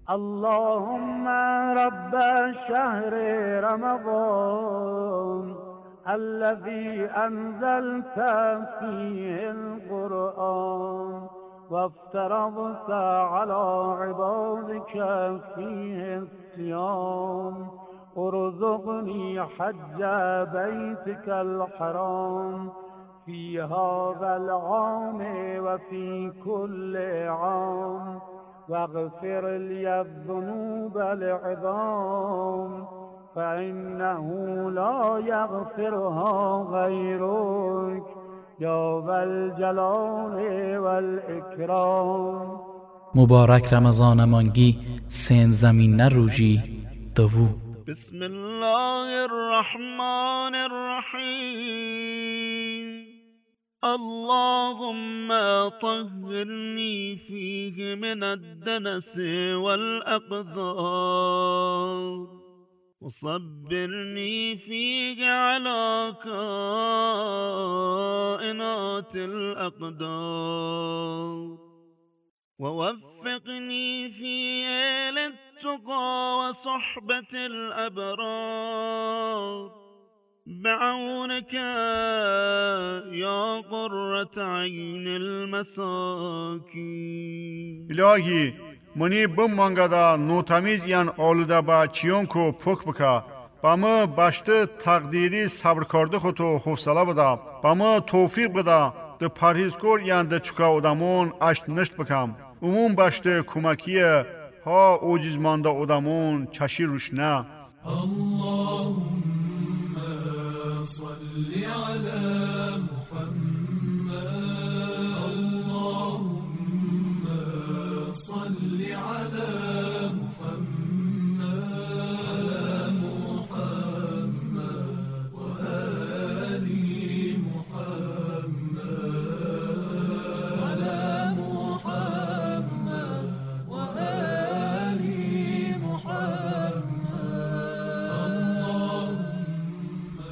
اللهم رب شهر رمضان الذي أنزلت فيه القرآن وافترضت على عبادك فيه الصيام ارزقني حج بيتك الحرام في هذا العام وفي كل عام واغفر لي الذنوب العظام فإنه لا يغفرها غيرك یا ذا الجلال والإکرام. مبارک رمضان مانگی سین زمین نروجی دوو. بسم الله الرحمن الرحیم. اللهم طهرني فيه من الدنس والأقذار وصبرني فيه على كائنات الأقدار ووفقني فيه للتقى وصحبة الأبرار بعونك يا قرة عين المساكين. الهی منی بم مانگادا نوتمیز یان آلوده با چیون کو پک بکا با ما باشته تقدیری صبر کرده خودتو حوصله بده با ما توفیق بده ده پرهیزکار یان ده چکا ادمون اشت نشت بکم عموم باشته کمکیه ها اوجیزمانده ادمون چشی روش نه. اللهم صل على